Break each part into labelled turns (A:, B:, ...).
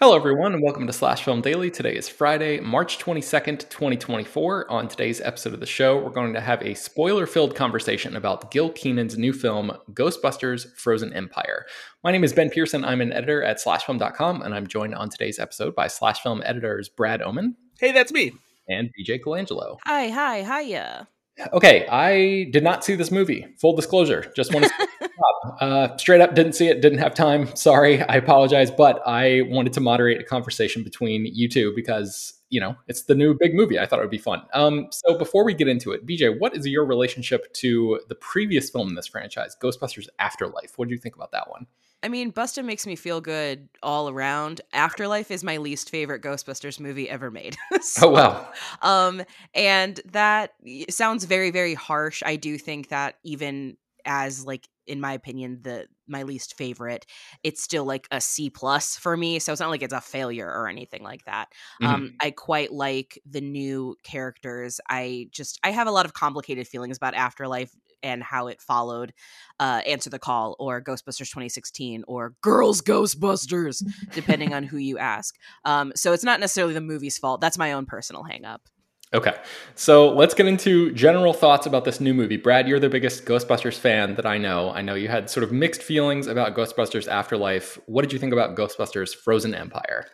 A: Hello, everyone, and welcome to Slash Film Daily. Today is Friday, March 22nd, 2024. On today's episode of the show, we're going to have a spoiler filled conversation about Gil Kenan's new film, Ghostbusters Frozen Empire. My name is Ben Pearson. I'm an editor at slashfilm.com, and I'm joined on today's episode by Slash Film editors Brad Oman.
B: Hey, that's me.
A: And BJ Colangelo.
C: Hi, hiya.
A: Okay, I did not see this movie. Full disclosure. Just want to straight up didn't see it, didn't have time. Sorry, I apologize, but I wanted to moderate a conversation between you two because, it's the new big movie. I thought it would be fun. So before we get into it, BJ, what is your relationship to the previous film in this franchise, Ghostbusters Afterlife? What do you think about that one?
C: I mean, Bustin' makes me feel good all around. Afterlife is my least favorite Ghostbusters movie ever made.
A: Oh, wow.
C: And that sounds very, very harsh. I do think that even as, in my opinion, my least favorite, it's still like a C+ for me. So it's not like it's a failure or anything like that. I quite like the new characters. I have a lot of complicated feelings about Afterlife and how it followed Answer the Call or Ghostbusters 2016 or Girls Ghostbusters, depending on who you ask. So it's not necessarily the movie's fault. That's my own personal hang up.
A: Okay, so let's get into general thoughts about this new movie. Brad, you're the biggest Ghostbusters fan that I know. I know you had sort of mixed feelings about Ghostbusters Afterlife. What did you think about Ghostbusters Frozen Empire?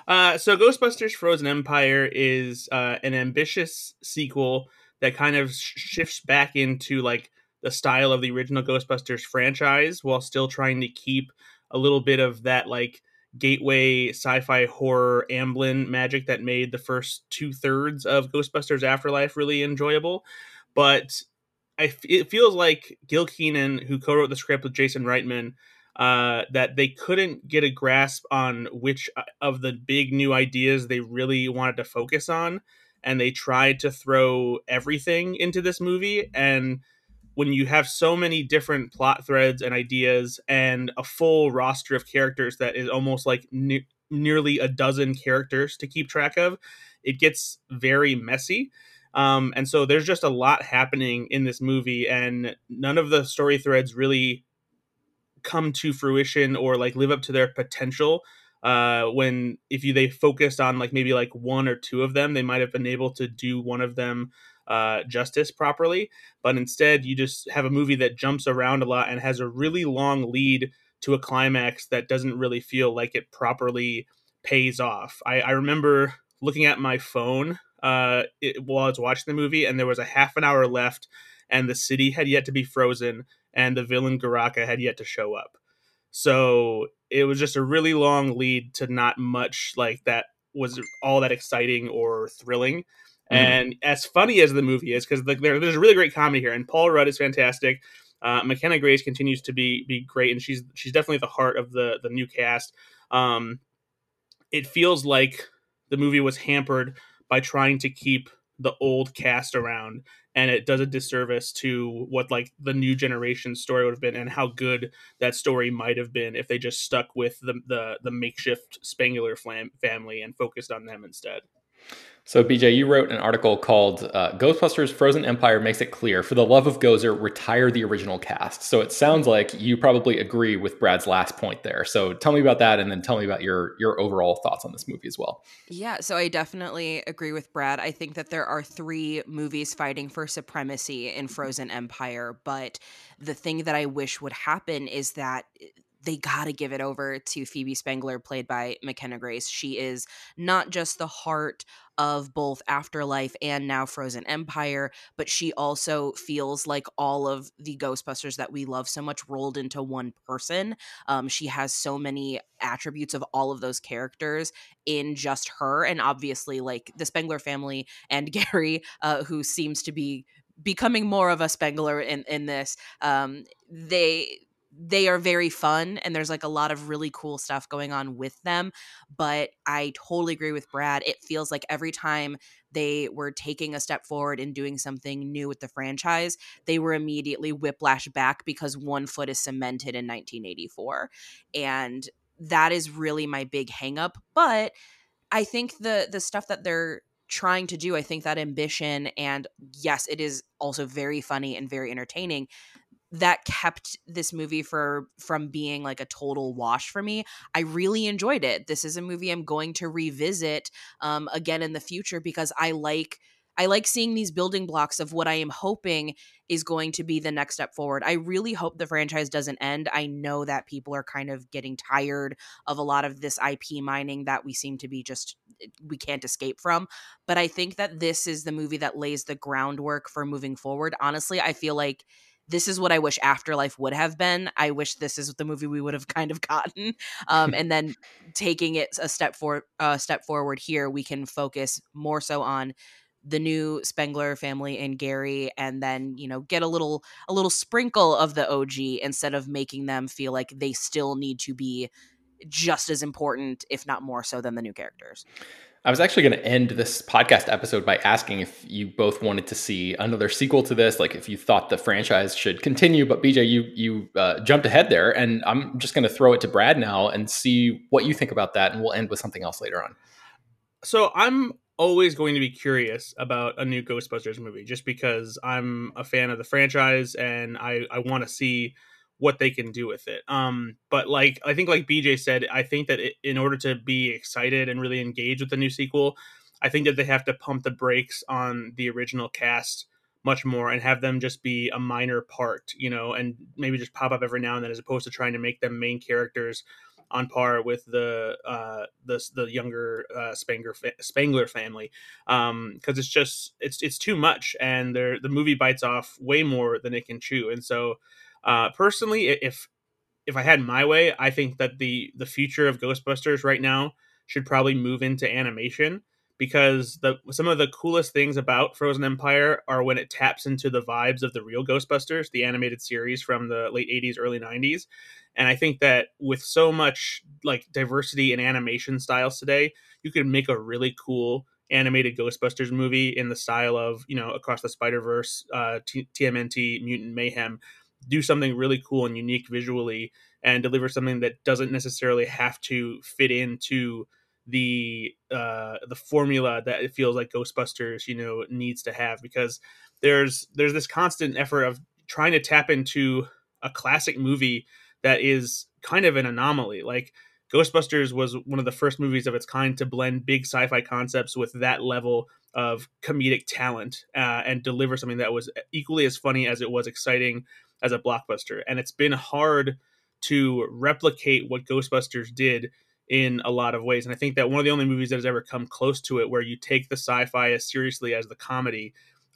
B: So Ghostbusters Frozen Empire is an ambitious sequel that kind of shifts back into like the style of the original Ghostbusters franchise while still trying to keep a little bit of that like gateway sci-fi horror Amblin magic that made the first 2/3 of Ghostbusters Afterlife really enjoyable. But it feels like Gil Kenan, who co-wrote the script with Jason Reitman, that they couldn't get a grasp on which of the big new ideas they really wanted to focus on. And they tried to throw everything into this movie. And when you have so many different plot threads and ideas and a full roster of characters that is almost like nearly a dozen characters to keep track of, it gets very messy. And so there's just a lot happening in this movie, and none of the story threads really come to fruition or like live up to their potential. When they focused on like maybe like one or two of them, they might have been able to do one of them justice properly. But instead, you just have a movie that jumps around a lot and has a really long lead to a climax that doesn't really feel like it properly pays off. I remember looking at my phone while I was watching the movie, and there was a half an hour left, and the city had yet to be frozen, and the villain Garaka had yet to show up. So it was just a really long lead to not much like that was all that exciting or thrilling. And as funny as the movie is, because there's a really great comedy here, and Paul Rudd is fantastic. McKenna Grace continues to be great, and she's definitely the heart of the new cast. It feels like the movie was hampered by trying to keep the old cast around, and it does a disservice to what like the new generation story would have been and how good that story might have been if they just stuck with the makeshift Spangler family and focused on them instead.
A: So, BJ, you wrote an article called Ghostbusters Frozen Empire Makes It Clear, for the love of Gozer, retire the original cast. So it sounds like you probably agree with Brad's last point there. So tell me about that, and then tell me about your overall thoughts on this movie as well.
C: Yeah, so I definitely agree with Brad. I think that there are 3 movies fighting for supremacy in Frozen Empire, but the thing that I wish would happen is that they gotta give it over to Phoebe Spangler, played by McKenna Grace. She is not just the heart of both Afterlife and now Frozen Empire, but she also feels like all of the Ghostbusters that we love so much rolled into one person. She has so many attributes of all of those characters in just her, and obviously like the Spangler family and Gary, who seems to be becoming more of a Spangler in this. They are very fun, and there's like a lot of really cool stuff going on with them. But I totally agree with Brad. It feels like every time they were taking a step forward and doing something new with the franchise, they were immediately whiplash back because one foot is cemented in 1984. And that is really my big hang up. But I think the stuff that they're trying to do, I think that ambition, and yes, it is also very funny and very entertaining. that kept this movie from being like a total wash for me. I really enjoyed it. This is a movie I'm going to revisit again in the future because I like seeing these building blocks of what I am hoping is going to be the next step forward. I really hope the franchise doesn't end. I know that people are kind of getting tired of a lot of this IP mining that we seem to be we can't escape from. But I think that this is the movie that lays the groundwork for moving forward. Honestly, I feel like this is what I wish Afterlife would have been. I wish this is the movie we would have kind of gotten. And then taking it a step forward here, we can focus more so on the new Spengler family and Gary, and then, get a little sprinkle of the OG instead of making them feel like they still need to be just as important, if not more so, than the new characters.
A: I was actually going to end this podcast episode by asking if you both wanted to see another sequel to this, like if you thought the franchise should continue. But BJ, you jumped ahead there, and I'm just going to throw it to Brad now and see what you think about that, and we'll end with something else later on.
B: So I'm always going to be curious about a new Ghostbusters movie, just because I'm a fan of the franchise and I want to see what they can do with it. But I think like BJ said, I think that in order to be excited and really engage with the new sequel, I think that they have to pump the brakes on the original cast much more and have them just be a minor part, and maybe just pop up every now and then, as opposed to trying to make them main characters on par with the younger Spengler family, because it's too much, and the movie bites off way more than it can chew. And so personally, if I had my way, I think that the future of Ghostbusters right now should probably move into animation, because some of the coolest things about Frozen Empire are when it taps into the vibes of the real Ghostbusters, the animated series from the late 80s, early 90s. And I think that with so much like diversity in animation styles today, you could make a really cool animated Ghostbusters movie in the style of, Across the Spider-Verse, TMNT, Mutant Mayhem. Do something really cool and unique visually, and deliver something that doesn't necessarily have to fit into the formula that it feels like Ghostbusters needs to have, because there's this constant effort of trying to tap into a classic movie that is kind of an anomaly. Like Ghostbusters was one of the first movies of its kind to blend big sci-fi concepts with that level of comedic talent, and deliver something that was equally as funny as it was exciting as a blockbuster. And it's been hard to replicate what Ghostbusters did in a lot of ways. And I think that one of the only movies that has ever come close to it, where you take the sci-fi as seriously as the comedy,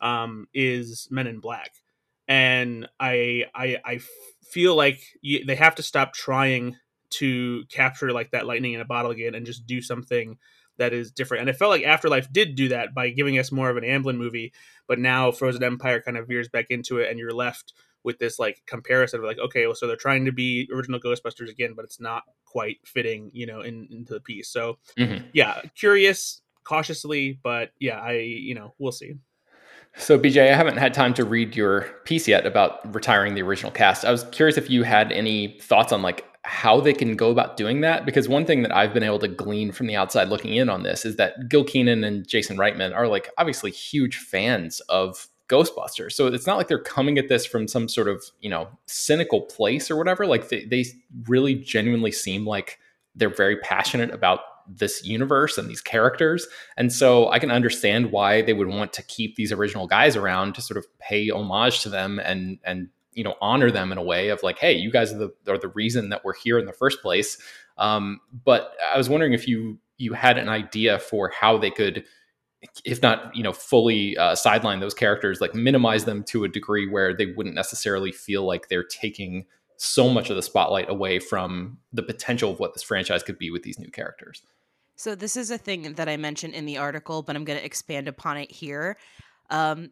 B: is Men in Black. And I feel like they have to stop trying to capture like that lightning in a bottle again, and just do something that is different. And it felt like Afterlife did do that by giving us more of an Amblin movie, but now Frozen Empire kind of veers back into it, and you're left with this like comparison of like, okay, well, so they're trying to be original Ghostbusters again, but it's not quite fitting, into the piece. So yeah, curious cautiously, but yeah, we'll see.
A: So BJ, I haven't had time to read your piece yet about retiring the original cast. I was curious if you had any thoughts on like how they can go about doing that, because one thing that I've been able to glean from the outside looking in on this is that Gil Kenan and Jason Reitman are like obviously huge fans of Ghostbusters. So it's not like they're coming at this from some sort of, cynical place or whatever. Like they really genuinely seem like they're very passionate about this universe and these characters. And so I can understand why they would want to keep these original guys around to sort of pay homage to them and honor them in a way of like, hey, you guys are the reason that we're here in the first place. But I was wondering if you had an idea for how they could, if not, fully sideline those characters, like minimize them to a degree where they wouldn't necessarily feel like they're taking so much of the spotlight away from the potential of what this franchise could be with these new characters.
C: So this is a thing that I mentioned in the article, but I'm going to expand upon it here. And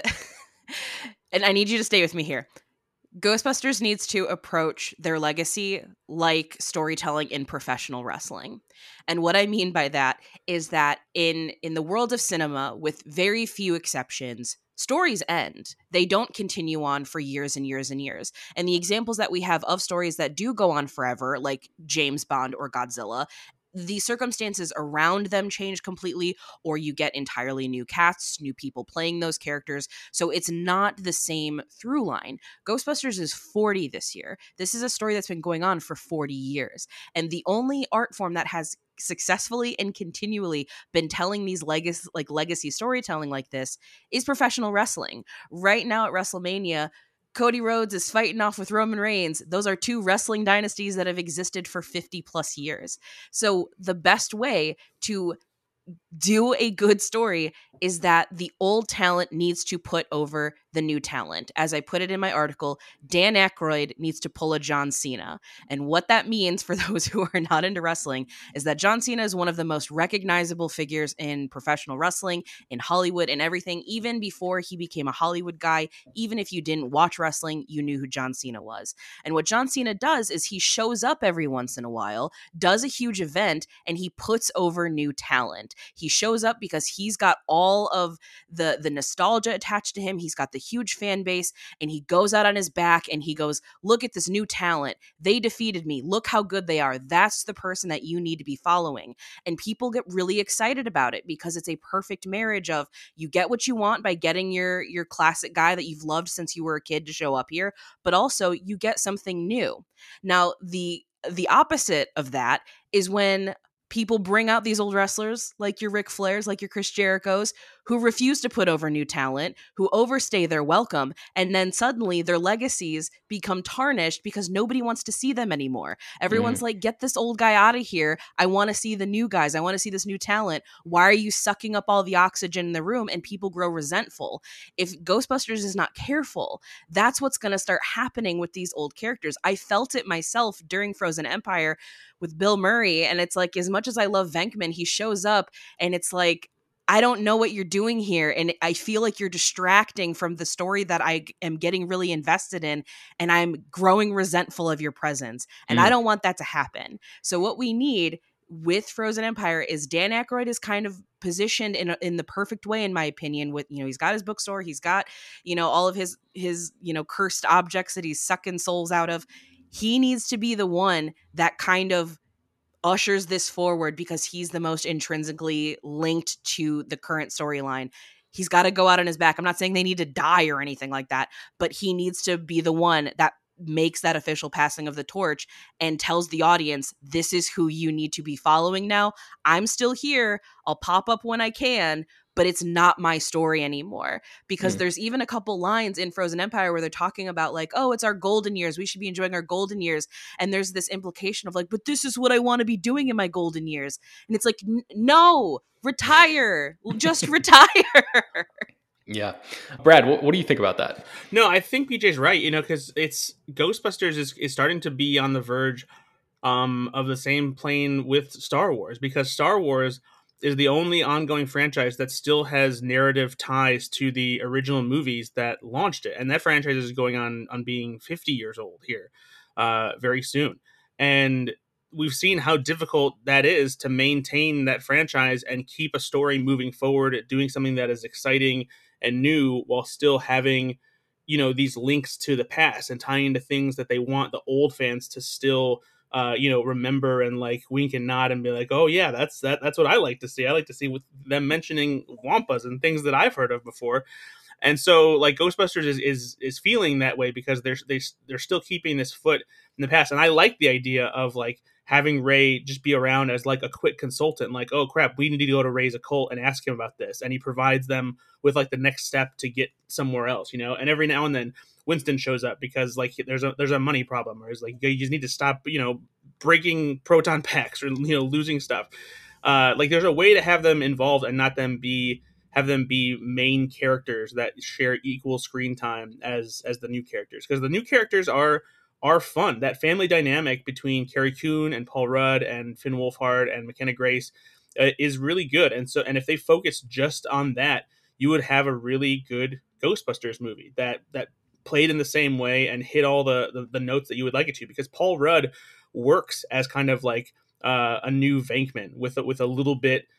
C: I need you to stay with me here. Ghostbusters needs to approach their legacy like storytelling in professional wrestling. And what I mean by that is that in the world of cinema, with very few exceptions, stories end. They don't continue on for years and years and years. And the examples that we have of stories that do go on forever, like James Bond or Godzilla, the circumstances around them change completely, or you get entirely new casts, new people playing those characters. So it's not the same through line. Ghostbusters is 40 this year. This is a story that's been going on for 40 years. And the only art form that has successfully and continually been telling these legacy storytelling like this is professional wrestling. Right now at WrestleMania, Cody Rhodes is fighting off with Roman Reigns. Those are two wrestling dynasties that have existed for 50 plus years. So the best way to do a good story is that the old talent needs to put over the new talent. As I put it in my article, Dan Aykroyd needs to pull a John Cena. And what that means for those who are not into wrestling is that John Cena is one of the most recognizable figures in professional wrestling, in Hollywood and everything. Even before he became a Hollywood guy, even if you didn't watch wrestling, you knew who John Cena was. And what John Cena does is he shows up every once in a while, does a huge event, and he puts over new talent. He shows up because he's got all of the nostalgia attached to him. He's got the huge fan base, and he goes out on his back and he goes, look at this new talent. They defeated me. Look how good they are. That's the person that you need to be following. And people get really excited about it because it's a perfect marriage of you get what you want by getting your classic guy that you've loved since you were a kid to show up here, but also you get something new. Now, the opposite of that is when people bring out these old wrestlers like your Ric Flairs, like your Chris Jerichos, who refuse to put over new talent, who overstay their welcome, and then suddenly their legacies become tarnished because nobody wants to see them anymore. Everyone's like, get this old guy out of here. I want to see the new guys. I want to see this new talent. Why are you sucking up all the oxygen in the room? And people grow resentful. If Ghostbusters is not careful, that's what's going to start happening with these old characters. I felt it myself during Frozen Empire with Bill Murray. And it's like, as much as I love Venkman, he shows up and it's like, I don't know what you're doing here. And I feel like you're distracting from the story that I am getting really invested in. And I'm growing resentful of your presence. And I don't want that to happen. So what we need with Frozen Empire is Dan Aykroyd is kind of positioned in the perfect way, in my opinion, with, he's got his bookstore. He's got, all of his, cursed objects that he's sucking souls out of. He needs to be the one that kind of ushers this forward because he's the most intrinsically linked to the current storyline. He's got to go out on his back. I'm not saying they need to die or anything like that, but he needs to be the one that makes that official passing of the torch and tells the audience, this is who you need to be following now. I'm still here. I'll pop up when I can, but it's not my story anymore. Because there's even a couple lines in Frozen Empire where they're talking about like, oh, it's our golden years. We should be enjoying our golden years. And there's this implication of like, but this is what I want to be doing in my golden years. And it's like, no, retire. Just retire.
A: Yeah. Brad, what do you think about that?
B: No, I think BJ's right, because it's Ghostbusters is starting to be on the verge of the same plane with Star Wars, because Star Wars is the only ongoing franchise that still has narrative ties to the original movies that launched it. And that franchise is going on being 50 years old here very soon. And we've seen how difficult that is to maintain that franchise and keep a story moving forward, doing something that is exciting and new while still having, these links to the past and tying into things that they want the old fans to still, remember and like wink and nod and be like, oh yeah, that's what I like to see. I like to see with them mentioning Wampas and things that I've heard of before. And so like Ghostbusters is feeling that way because they're still keeping this foot in the past. And I like the idea of like having Ray just be around as like a quick consultant, like, oh crap, we need to go to Ray's occult and ask him about this. And he provides them with like the next step to get somewhere else, and every now and then Winston shows up because like there's a money problem, or it's like, you just need to stop, breaking proton packs or, losing stuff. Like there's a way to have them involved and not have them be main characters that share equal screen time as the new characters. Because the new characters are fun. That family dynamic between Carrie Coon and Paul Rudd and Finn Wolfhard and McKenna Grace is really good. And if they focus just on that, you would have a really good Ghostbusters movie that played in the same way and hit all the notes that you would like it to. Because Paul Rudd works as kind of like a new Venkman with a little bit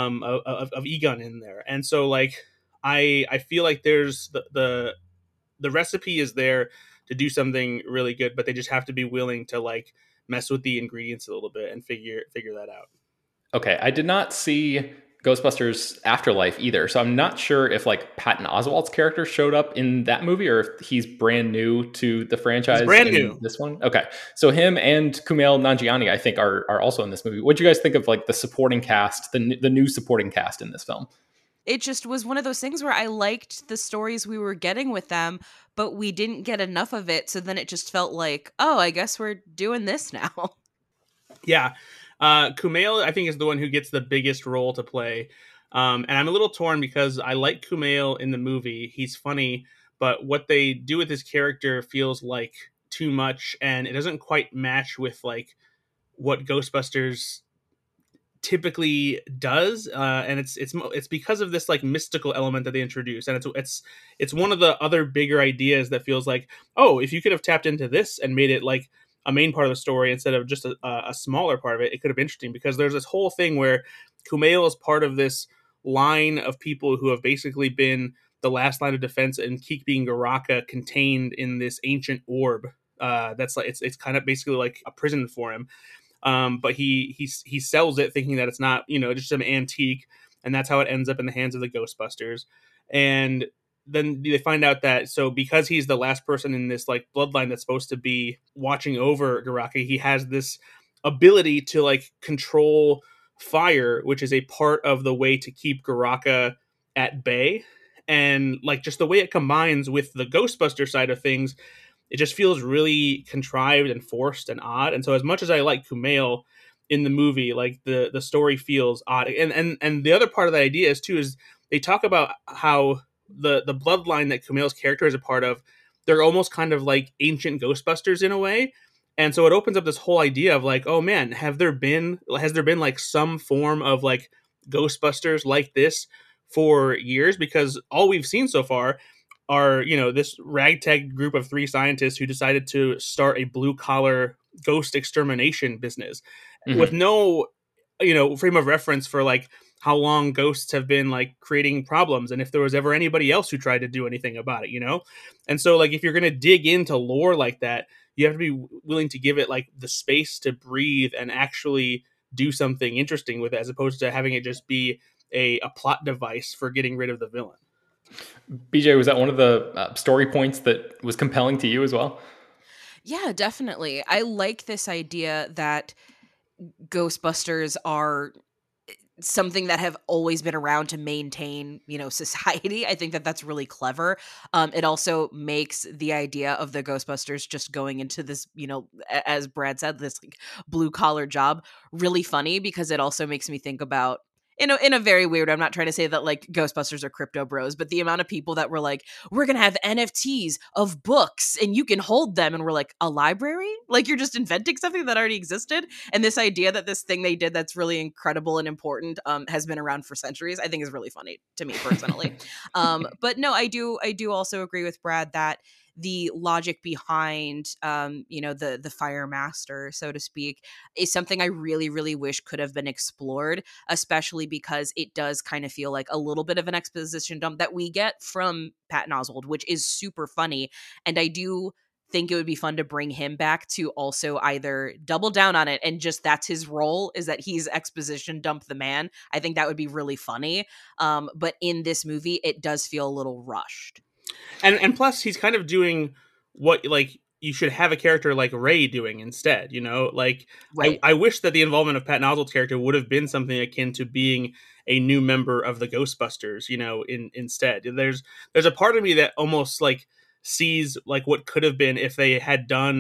B: of Egon in there. And so like I feel like there's the recipe is there to do something really good, but they just have to be willing to like mess with the ingredients a little bit and figure that out.
A: Okay, I did not see Ghostbusters Afterlife either, so I'm not sure if like Patton Oswalt's character showed up in that movie or if he's brand new to the
B: He's
A: franchise
B: brand
A: in
B: new.
A: this one. Okay, so him and Kumail Nanjiani, I think, are also in this movie. What do you guys think of like the supporting cast, the new supporting cast in this film?
C: It just was one of those things where I liked the stories we were getting with them, but we didn't get enough of it. So then it just felt like, oh, I guess we're doing this now.
B: Yeah. Kumail, I think, is the one who gets the biggest role to play. And I'm a little torn because I like Kumail in the movie. He's funny, but what they do with his character feels like too much, and it doesn't quite match with like what Ghostbusters typically does. And it's because of this like mystical element that they introduce, and it's one of the other bigger ideas that feels like, oh, if you could have tapped into this and made it like a main part of the story instead of just a smaller part of it, it could have been interesting, because there's this whole thing where Kumail is part of this line of people who have basically been the last line of defense and keep being Garaka contained in this ancient orb. That's like it's kind of basically like a prison for him. But he sells it thinking that it's not, just some antique, and that's how it ends up in the hands of the Ghostbusters. And then they find out that, so because he's the last person in this like bloodline that's supposed to be watching over Garaki, he has this ability to like control fire, which is a part of the way to keep Garaka at bay. And like just the way it combines with the Ghostbuster side of things, it just feels really contrived and forced and odd. And so as much as I like Kumail in the movie, like the story feels odd. And the other part of the idea is they talk about how the bloodline that Kumail's character is a part of, they're almost kind of like ancient Ghostbusters in a way. And so it opens up this whole idea of like, oh man, has there been like some form of like Ghostbusters like this for years? Because all we've seen so far are, this ragtag group of 3 scientists who decided to start a blue collar ghost extermination business with no, frame of reference for like how long ghosts have been like creating problems, and if there was ever anybody else who tried to do anything about it. And so like if you're going to dig into lore like that, you have to be willing to give it like the space to breathe and actually do something interesting with it, as opposed to having it just be a plot device for getting rid of the villain.
A: BJ, was that one of the story points that was compelling to you as well?
C: Yeah, definitely. I like this idea that Ghostbusters are something that have always been around to maintain, society. I think that that's really clever. It also makes the idea of the Ghostbusters just going into this, as Brad said, this like blue collar job really funny, because it also makes me think about, in a very weird, I'm not trying to say that like Ghostbusters are crypto bros, but the amount of people that were like, we're going to have NFTs of books and you can hold them. And we're like, a library? Like you're just inventing something that already existed. And this idea that this thing they did that's really incredible and important has been around for centuries, I think is really funny to me personally. But no, I do also agree with Brad that the logic behind the fire master, so to speak, is something I really, really wish could have been explored, especially because it does kind of feel like a little bit of an exposition dump that we get from Patton Oswalt, which is super funny. And I do think it would be fun to bring him back to also either double down on it and just that's his role, is that he's exposition dump the man. I think that would be really funny. But in this movie, it does feel a little rushed.
B: And plus he's kind of doing what like you should have a character like Ray doing instead, like
C: Right.
B: I wish that the involvement of Patton Oswalt's character would have been something akin to being a new member of the Ghostbusters, instead. There's a part of me that almost like sees like what could have been if they had done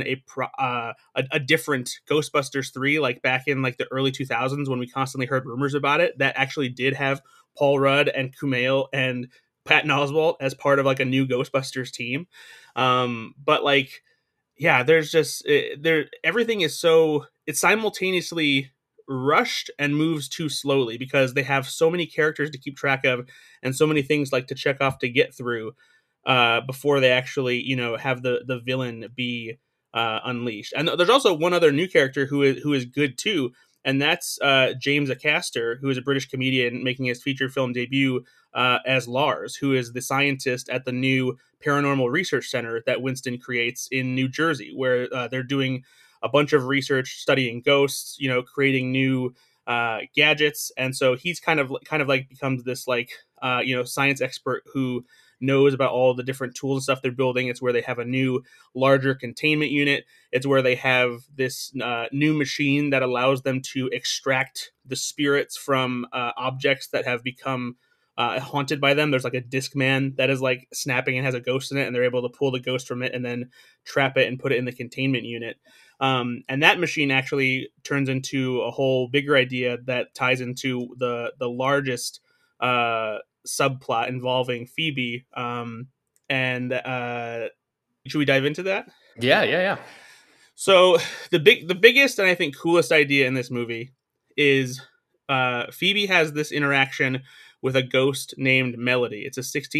B: a different Ghostbusters 3, like back in like the early 2000s when we constantly heard rumors about it, that actually did have Paul Rudd and Kumail and Patton Oswalt as part of like a new Ghostbusters team. But like, yeah, there's just everything is so, it's simultaneously rushed and moves too slowly because they have so many characters to keep track of and so many things like to check off to get through before they actually have the villain be unleashed. And there's also one other new character who is good too, and that's James Acaster, who is a British comedian making his feature film debut as Lars, who is the scientist at the new paranormal research center that Winston creates in New Jersey, where they're doing a bunch of research studying ghosts, creating new gadgets, and so he's kind of like becomes this like science expert who knows about all the different tools and stuff they're building. It's where they have a new, larger containment unit. It's where they have this new machine that allows them to extract the spirits from objects that have become haunted by them. There's like a disc man that is like snapping and has a ghost in it, and they're able to pull the ghost from it and then trap it and put it in the containment unit. And that machine actually turns into a whole bigger idea that ties into the largest subplot involving Phoebe. And should we dive into that?
A: Yeah.
B: So the biggest and I think coolest idea in this movie is Phoebe has this interaction with a ghost named Melody. It's a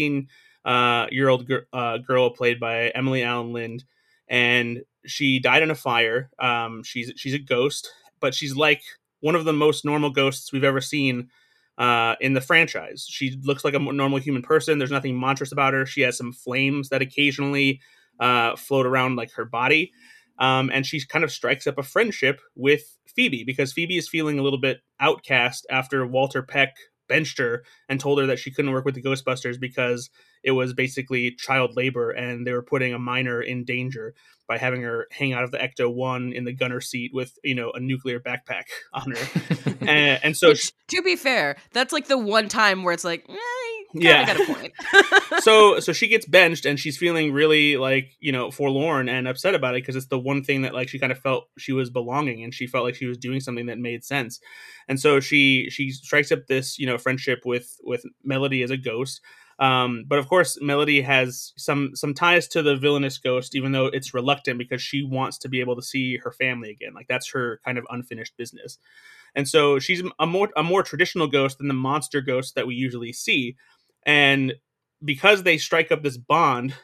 B: 16-year-old girl played by Emily Allen Lind, and she died in a fire. She's a ghost, but she's like one of the most normal ghosts we've ever seen in the franchise. She looks like a normal human person. There's nothing monstrous about her. She has some flames that occasionally float around like her body. And she kind of strikes up a friendship with Phoebe because Phoebe is feeling a little bit outcast after Walter Peck benched her and told her that she couldn't work with the Ghostbusters because it was basically child labor and they were putting a minor in danger by having her hang out of the Ecto-1 in the gunner seat with, a nuclear backpack on her. and so...
C: Which, to be fair, that's like the one time where it's like, yeah, got a point.
B: so she gets benched and she's feeling really like, forlorn and upset about it because it's the one thing that like she kind of felt she was belonging and she felt like she was doing something that made sense. And so she strikes up this, friendship with Melody as a ghost. But of course, Melody has some ties to the villainous ghost, even though it's reluctant because she wants to be able to see her family again. Like that's her kind of unfinished business. And so she's a more traditional ghost than the monster ghost that we usually see. And because they strike up this bond,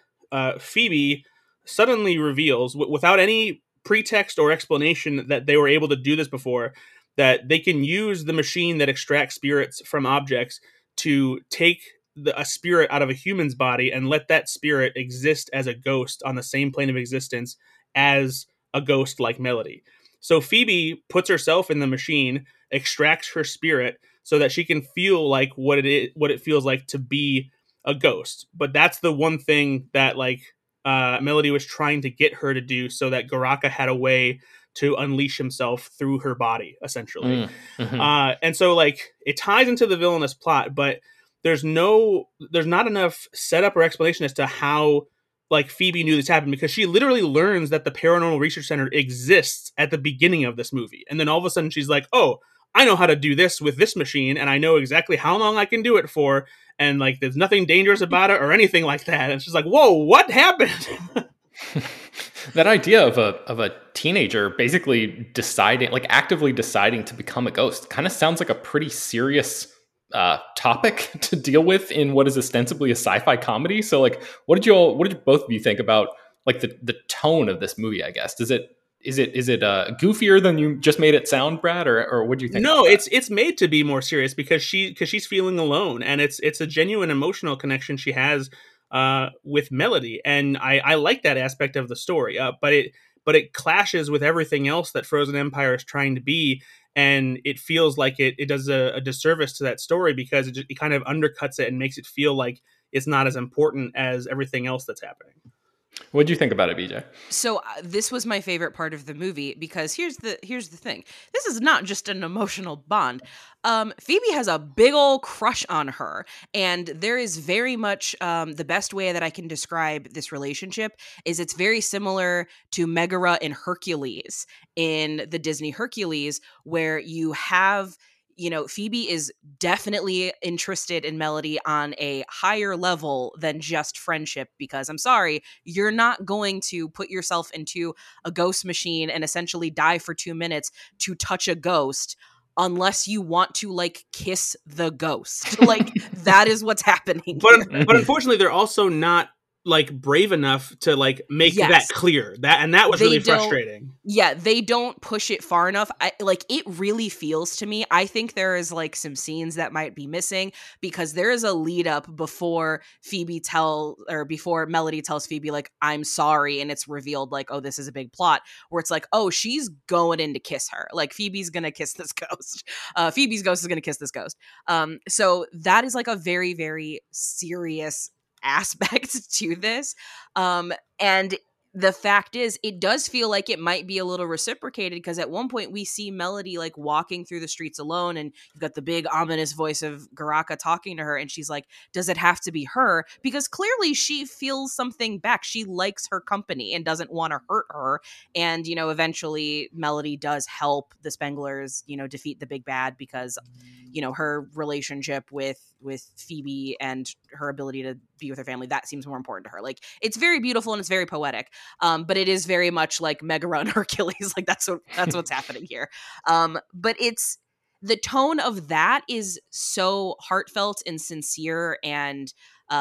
B: Phoebe suddenly reveals, without any pretext or explanation that they were able to do this before, that they can use the machine that extracts spirits from objects to take a spirit out of a human's body and let that spirit exist as a ghost on the same plane of existence as a ghost like Melody. So Phoebe puts herself in the machine, extracts her spirit so that she can feel like what it feels like to be a ghost. But that's the one thing that like Melody was trying to get her to do so that Goraka had a way to unleash himself through her body, essentially. Mm-hmm. And so like it ties into the villainous plot, but there's not enough setup or explanation as to how like Phoebe knew this happened because she literally learns that the Paranormal Research Center exists at the beginning of this movie. And then all of a sudden she's like, oh, I know how to do this with this machine and I know exactly how long I can do it for. And like, there's nothing dangerous about it or anything like that. And she's like, whoa, what happened?
A: That idea of a teenager basically actively deciding to become a ghost kind of sounds like a pretty serious topic to deal with in what is ostensibly a sci-fi comedy. So like, what did both of you think about like the tone of this movie, I guess? Is it goofier than you just made it sound, Brad, or what do you think?
B: No, it's made to be more serious because she's feeling alone, and it's a genuine emotional connection she has with Melody, and I like that aspect of the story. But it clashes with everything else that Frozen Empire is trying to be, and it feels like it does a disservice to that story because it kind of undercuts it and makes it feel like it's not as important as everything else that's happening.
A: What do you think about it, BJ?
C: So this was my favorite part of the movie because here's the thing. This is not just an emotional bond. Phoebe has a big old crush on her, and there is very much the best way that I can describe this relationship is it's very similar to Megara and Hercules in the Disney Hercules, where you have Phoebe is definitely interested in Melody on a higher level than just friendship, because I'm sorry, you're not going to put yourself into a ghost machine and essentially die for 2 minutes to touch a ghost unless you want to like kiss the ghost. Like that is what's happening.
B: But unfortunately, they're also not like brave enough to like make that
C: Yes.
B: clear. That was
C: They
B: really
C: don't-
B: frustrating.
C: Yeah, they don't push it far enough. It really feels to me. I think there is like some scenes that might be missing because there is a lead up before before Melody tells Phoebe like I'm sorry, and it's revealed like, oh, this is a big plot, where it's like, oh, she's going in to kiss her. Like Phoebe's gonna kiss this ghost. Phoebe's ghost is gonna kiss this ghost. So that is like a very, very serious aspect to this. And the fact is, it does feel like it might be a little reciprocated because at one point we see Melody like walking through the streets alone, and you've got the big ominous voice of Garaka talking to her, and she's like, does it have to be her? Because clearly she feels something back. She likes her company and doesn't want to hurt her. And, you know, eventually Melody does help the Spenglers, you know, defeat the big bad because, you know, her relationship with Phoebe and her ability to be with her family, that seems more important to her. Like, it's very beautiful and it's very poetic. But it is very much like Megara and Hercules. Like that's what's happening here. But it's the tone of that is so heartfelt and sincere and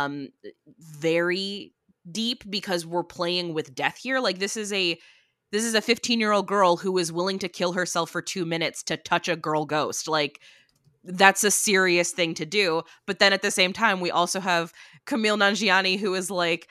C: very deep because we're playing with death here. Like this is a 15-year-old girl who is willing to kill herself for 2 minutes to touch a girl ghost. Like that's a serious thing to do. But then at the same time, we also have Camille Nanjiani, who is like,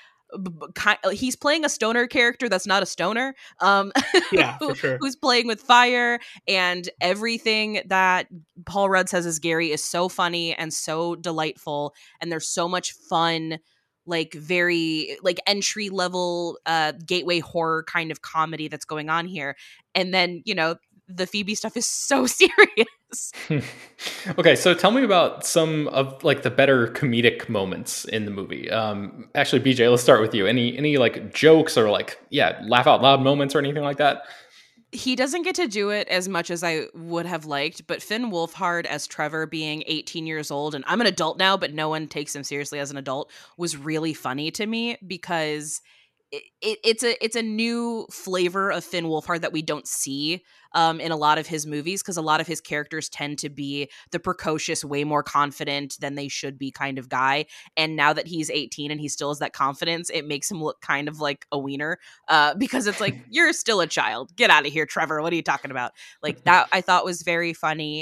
C: he's playing a stoner character that's not a stoner.
B: Yeah, for sure.
C: Who's playing with fire, and everything that Paul Rudd says as Gary is so funny and so delightful, and there's so much fun, like very like entry level gateway horror kind of comedy that's going on here. And then, you know, the Phoebe stuff is so serious.
A: Okay, so tell me about some of like the better comedic moments in the movie. Actually, BJ, let's start with you. Any like jokes or like laugh out loud moments or anything like that?
C: He doesn't get to do it as much as I would have liked, but Finn Wolfhard as Trevor being 18 years old, and I'm an adult now, but no one takes him seriously as an adult, was really funny to me because it's a new flavor of Finn Wolfhard that we don't see in a lot of his movies, because a lot of his characters tend to be the precocious, way more confident than they should be kind of guy. And now that he's 18 and he still has that confidence, it makes him look kind of like a wiener because it's like, you're still a child. Get out of here, Trevor. What are you talking about? Like that I thought was very funny.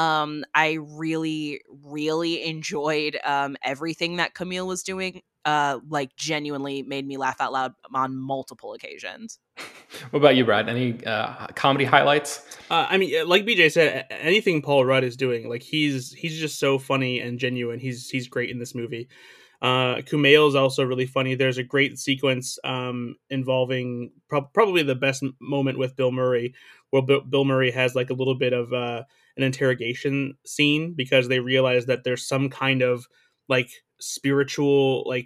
C: I really, really enjoyed everything that Camille was doing. Like genuinely made me laugh out loud on multiple occasions.
A: What about you, Brad? Any comedy highlights?
B: I mean, like BJ said, anything Paul Rudd is doing, like he's just so funny and genuine. He's great in this movie. Kumail is also really funny. There's a great sequence involving probably the best moment with Bill Murray, where Bill Murray has like a little bit of an interrogation scene because they realize that there's some kind of like spiritual like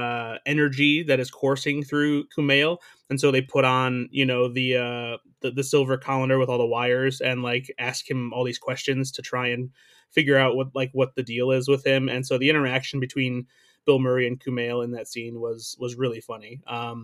B: energy that is coursing through Kumail, and so they put on, you know, the silver colander with all the wires and like ask him all these questions to try and figure out what the deal is with him. And so the interaction between Bill Murray and Kumail in that scene was really funny.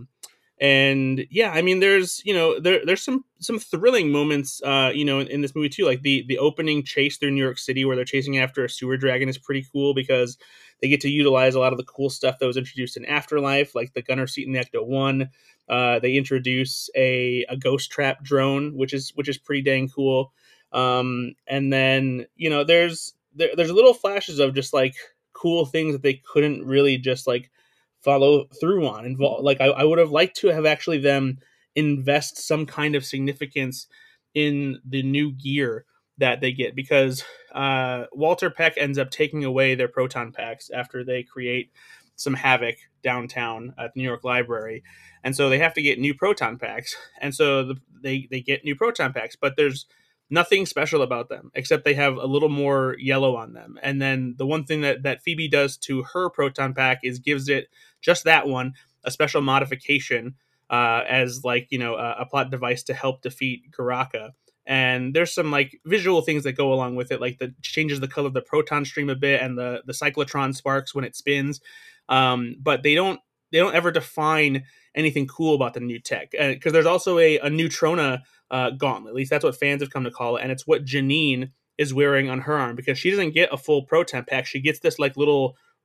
B: And yeah, I mean, there's, you know, there's some thrilling moments, you know, in this movie too. Like the opening chase through New York City where they're chasing after a sewer dragon is pretty cool because they get to utilize a lot of the cool stuff that was introduced in Afterlife, like the gunner seat in the Ecto-1. They introduce a ghost trap drone, which is pretty dang cool. And then, you know, there's little flashes of just like cool things that they couldn't really just like follow through on. Like I would have liked to have actually them invest some kind of significance in the new gear that they get, because Walter Peck ends up taking away their proton packs after they create some havoc downtown at the New York Library, and so they have to get new proton packs, and so they get new proton packs, but there's nothing special about them except they have a little more yellow on them. And then the one thing that Phoebe does to her proton pack is gives it, just that one, a special modification as like, you know, a plot device to help defeat Garaka. And there's some like visual things that go along with it, like the changes the color of the proton stream a bit and the cyclotron sparks when it spins. But they don't ever define anything cool about the new tech, because there's also a Neutrona gauntlet. At least that's what fans have come to call it, and it's what Janine is wearing on her arm, because she doesn't get a full proton pack. She gets this like little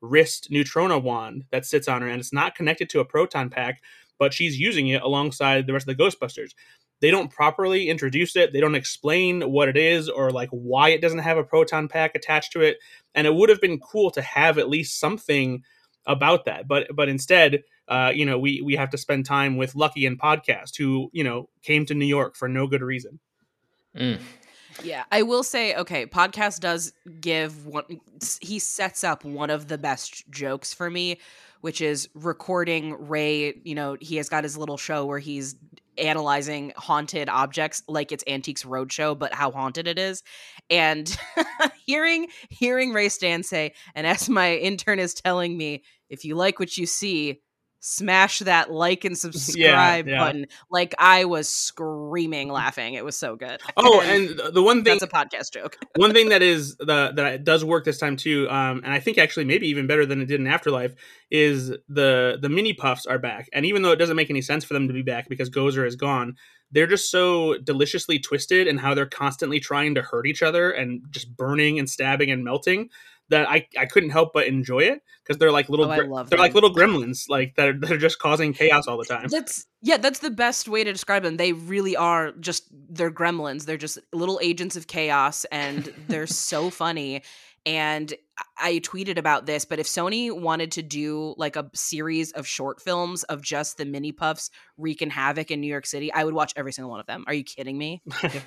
B: wrist neutrona wand that sits on her, and it's not connected to a proton pack, but she's using it alongside the rest of the Ghostbusters. They don't properly introduce it. They don't explain what it is or like why it doesn't have a proton pack attached to it. And it would have been cool to have at least something about that. But instead, we have to spend time with Lucky and Podcast, who, came to New York for no good reason.
A: Mm.
C: Yeah, I will say, okay, Podcast does give one, he sets up one of the best jokes for me, which is recording Ray. He has got his little show where he's analyzing haunted objects like it's Antiques Roadshow, but how haunted it is. And hearing Ray Stan say, and as my intern is telling me, if you like what you see, smash that like and subscribe button. Like, I was screaming laughing. It was so good.
B: Oh, and the one thing,
C: that's a podcast joke.
B: One thing that is that does work this time too, and I think actually maybe even better than it did in Afterlife, is the mini puffs are back. And even though it doesn't make any sense for them to be back because Gozer is gone, they're just so deliciously twisted and how they're constantly trying to hurt each other and just burning and stabbing and melting, that I couldn't help but enjoy it, because they're like little like little gremlins, like that are just causing chaos all the time.
C: That's the best way to describe them. They really are they're gremlins. They're just little agents of chaos, and they're so funny. And I tweeted about this, but if Sony wanted to do like a series of short films of just the mini puffs wreaking havoc in New York City, I would watch every single one of them. Are you kidding me?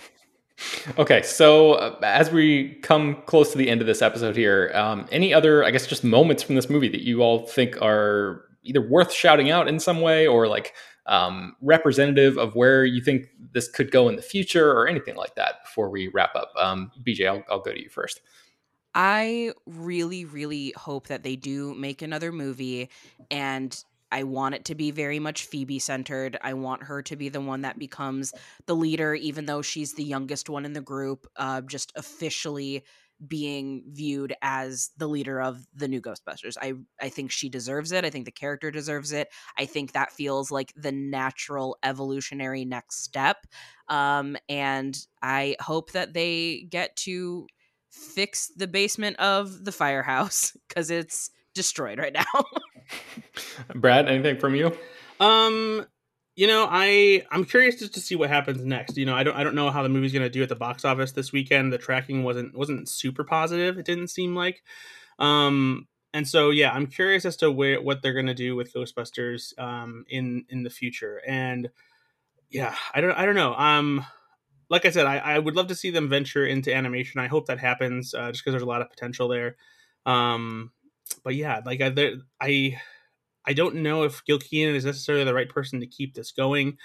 A: Okay, so as we come close to the end of this episode here, any other, I guess, just moments from this movie that you all think are either worth shouting out in some way or like representative of where you think this could go in the future or anything like that before we wrap up? BJ, I'll go to you first.
C: I really, really hope that they do make another movie, and I want it to be very much Phoebe centered. I want her to be the one that becomes the leader, even though she's the youngest one in the group, just officially being viewed as the leader of the new Ghostbusters. I think she deserves it. I think the character deserves it. I think that feels like the natural evolutionary next step. And I hope that they get to fix the basement of the firehouse, because it's destroyed right now.
A: Brad, anything from you?
B: I'm curious just to see what happens next. I don't know how the movie's going to do at the box office this weekend. The tracking wasn't super positive. It didn't seem like. And so I'm curious as to what they're going to do with Ghostbusters in the future. And I don't know. Like I said, I would love to see them venture into animation. I hope that happens, just because there's a lot of potential there. But like I don't know if Gil Keane is necessarily the right person to keep this going.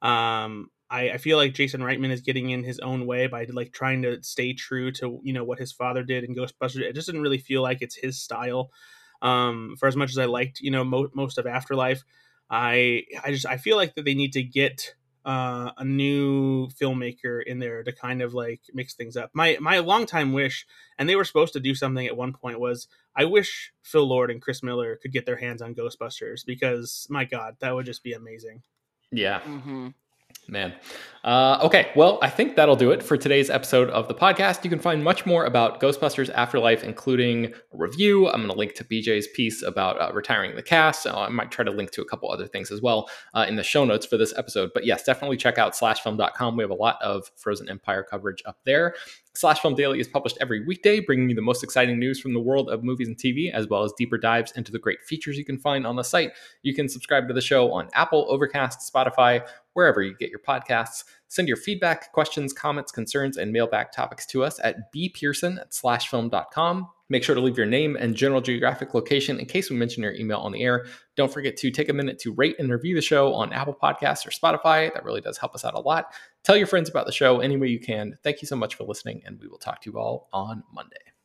B: I feel like Jason Reitman is getting in his own way by like trying to stay true to what his father did in Ghostbusters. It just didn't really feel like it's his style. For as much as I liked most of Afterlife, I feel like that they need to get a new filmmaker in there to kind of like mix things up. My longtime wish, and they were supposed to do something at one point, was I wish Phil Lord and Chris Miller could get their hands on Ghostbusters, because my God, that would just be amazing.
A: Yeah. Mm-hmm. Man. Okay, well, I think that'll do it for today's episode of the podcast. You can find much more about Ghostbusters Afterlife, including a review. I'm going to link to BJ's piece about retiring the cast. So I might try to link to a couple other things as well in the show notes for this episode. But yes, definitely check out slashfilm.com. We have a lot of Frozen Empire coverage up there. Slash Film Daily is published every weekday, bringing you the most exciting news from the world of movies and TV, as well as deeper dives into the great features you can find on the site. You can subscribe to the show on Apple, Overcast, Spotify, wherever you get your podcasts. Send your feedback, questions, comments, concerns, and mailbag topics to us at bpearson@slashfilm.com. Make sure to leave your name and general geographic location in case we mention your email on the air. Don't forget to take a minute to rate and review the show on Apple Podcasts or Spotify. That really does help us out a lot. Tell your friends about the show any way you can. Thank you so much for listening, and we will talk to you all on Monday.